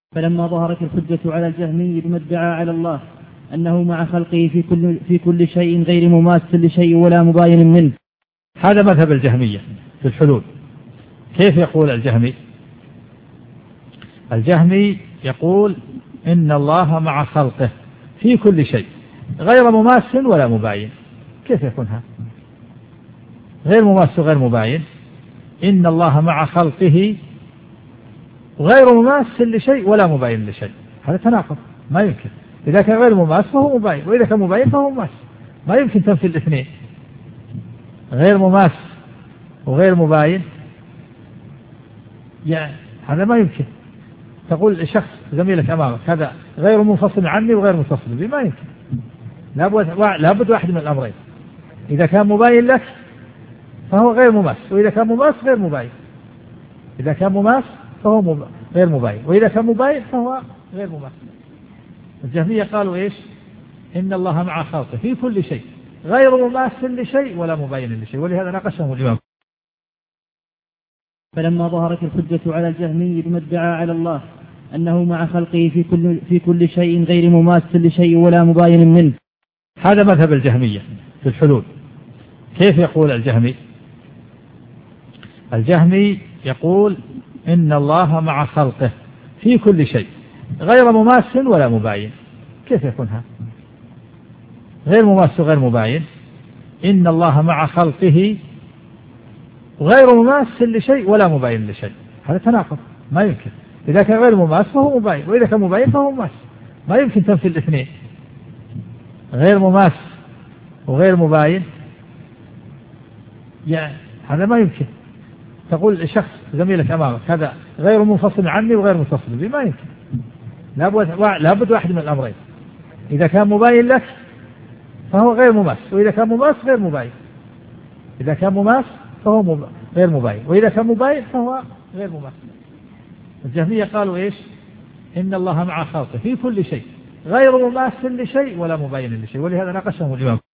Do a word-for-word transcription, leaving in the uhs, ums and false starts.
فلما ظهرت الحجة على الجهمي بما ادعى على الله أنه مع خلقه في كل, في كل شيء غير مماثل لشيء ولا مباين منه. هذا مذهب الجهمية في الحلول. كيف يقول الجهمي؟ الجهمي يقول إن الله مع خلقه في كل شيء غير مماثل ولا مباين. كيف يكون هذا؟ غير مماثل وغير مباين. إن الله مع خلقه غير مماثل لشيء ولا مباين لشيء. هذا تناقض، ما يمكن. إذا كان غير مماثل فهو مباين، وإذا كان مباين فهو مماثل. ما يمكن تنفي الاثنين، غير مماثل وغير مباين. يعني هذا ما يمكن. تقول شخص زميلك أمامك هذا غير منفصل عني وغير متصل بي، ما يمكن. لابد لابد واحد من الأمرين. إذا كان مباين لك فهو غير مماثل، وإذا كان مماثل غير مباين. إذا كان مماثل فهو مب... غير مباين، وإذا كان مباين فهو غير مماثل. الجهمية قالوا إيش؟ إن الله مع خلقه في كل شيء غير مماثل لشيء ولا مباين لشيء، ولهذا ناقشهم الإمام. فلما ظهرت الحجة على الجهمي بما ادعى على الله أنه مع خلقه في كل, في كل شيء غير مماثل لشيء ولا مباين منه. هذا مذهب الجهمية في الحلول. كيف يقول الجهمي؟ الجهمي يقول إن الله مع خلقه في كل شيء غير مماثل ولا مباين. كيف يكون هذا؟ غير مماثل وغير مباين. إن الله مع خلقه غير مماثل لشيء ولا مباين لشيء. هذا تناقض، ما يمكن. إذا كان غير مماثل فهو مباين، وإذا كان مباين فهو مماثل. ما يمكن تنفي الاثنين، غير مماثل وغير مباين. يعني هذا ما يمكن. تقول شخص زميلك أمامك هذا غير منفصل عني وغير متصل بي، ما يمكن. لابد لابد واحد من الأمرين. إذا كان مباين لك فهو غير مماثل، وإذا كان مماثل غير مباين. إذا كان مماثل فهو مب... غير مباين، وإذا كان مباين فهو غير مماثل. الجهمية قالوا إيش؟ إن الله مع خلقه في كل شيء غير مماثل لشيء ولا مباين لشيء، ولهذا ناقشهم الإمام.